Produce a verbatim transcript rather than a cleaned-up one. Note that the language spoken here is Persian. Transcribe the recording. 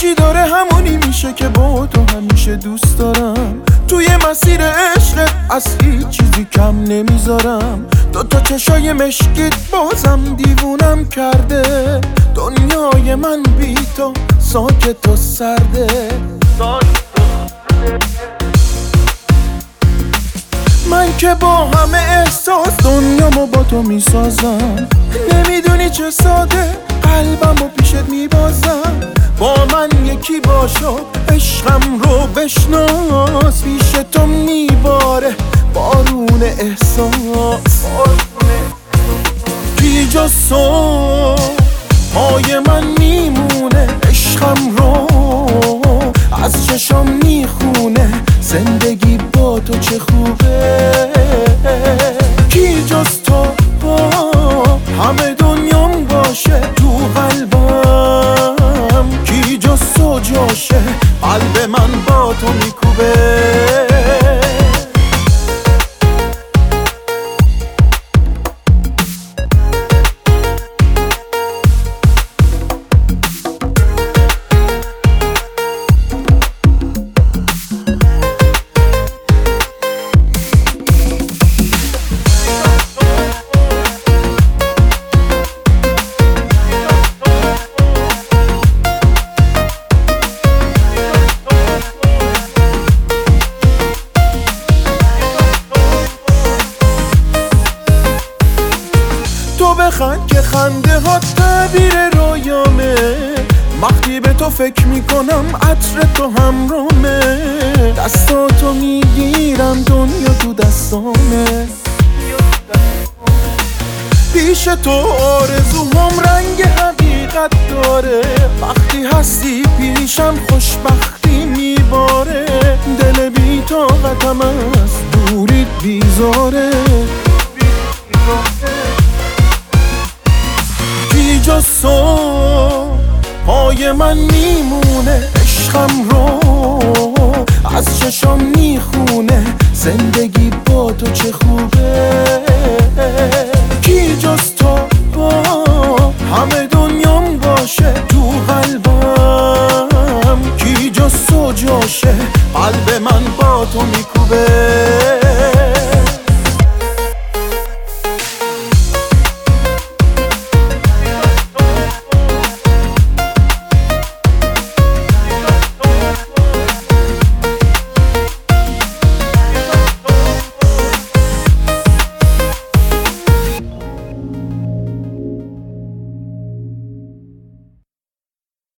هرچی داره همونی میشه که با تو همیشه دوست دارم. توی مسیر عشق از هیچ چیزی کم نمیذارم. دو تا چشای مشکیت بازم دیوونم کرده. دنیای من بی تو ساکت و سرده. من که با همه احساس دنیامو با تو میسازم. نمیدونی چه ساده قلبمو پیشت میبازم. با من یکی باشو عشقم رو بشناس. پیش تو میباره بارون احساس. کی جز تو پای من میمونه. عشقم رو از چشام میخونه. زندگی با تو چه خوبه. کی جز تو با همه دنیام باشه تو قلبم. کی جز تو جاشه قلب من با تو میکوبه. تو بخند که خنده ها تعبیر رویامه. وقتی به تو فکر میکنم عطر تو همرامه. دستاتو میگیرم دنیا تو دستامه. پیش تو آرزوام رنگ حقیقت داره. وقتی هستی پیشم خوشبختی میباره. دل بی طاقتم از دوریت بیزاره. کی جز تو پای من میمونه. عشقم رو از چشام میخونه. زندگی با تو چه خوبه. کی جز